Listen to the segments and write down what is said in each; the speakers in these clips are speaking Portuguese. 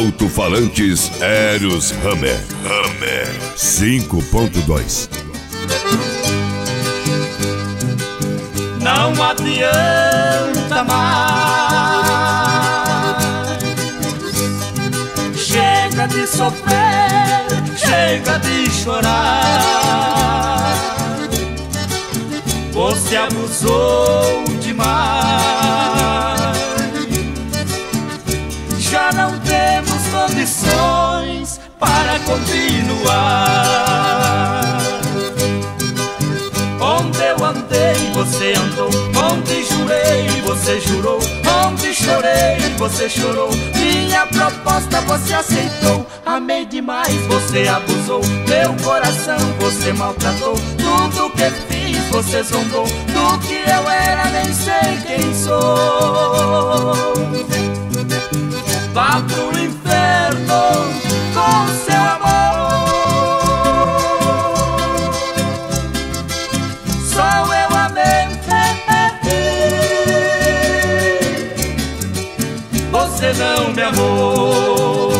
Alto-falantes Eros Hammer 5.2. Não adianta mais. Chega de sofrer, chega de chorar. Você abusou demais. Já não temos condições para continuar. Onde eu andei, você andou. Onde jurei, você jurou. Onde chorei, você chorou. Minha proposta você aceitou. Amei demais, você abusou. Meu coração você maltratou. Tudo que fiz você zombou. Do que eu era nem sei quem sou. Vá pro inferno com seu amor. Só eu amei. Você não me amou.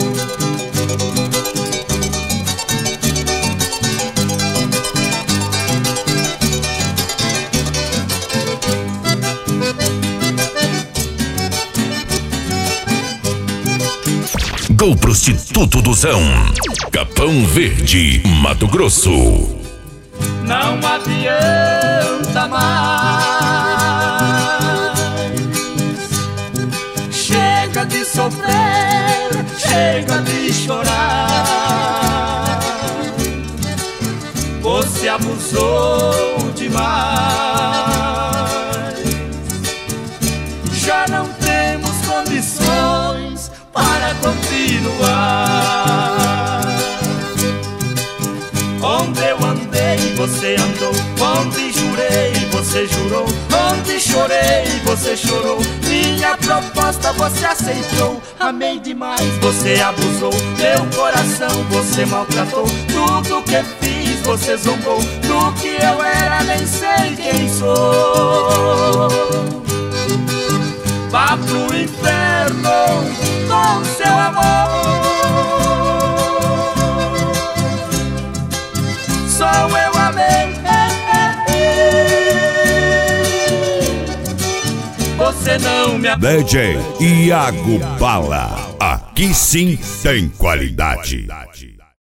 O prostituto do Zão, Capão Verde, Mato Grosso. Não adianta mais. Chega de sofrer, chega de chorar. Você abusou demais. Já não temos condições para continuar. Onde eu andei, você andou. Onde jurei, você jurou. Onde chorei, você chorou. Minha proposta você aceitou. Amei demais, você abusou. Meu coração você maltratou. Tudo que fiz você zombou. Do que eu era nem sei quem sou. Vá pro inferno com seu amor. Só eu amei. Você não me amou. DJ Iago Bala, aqui sim tem qualidade.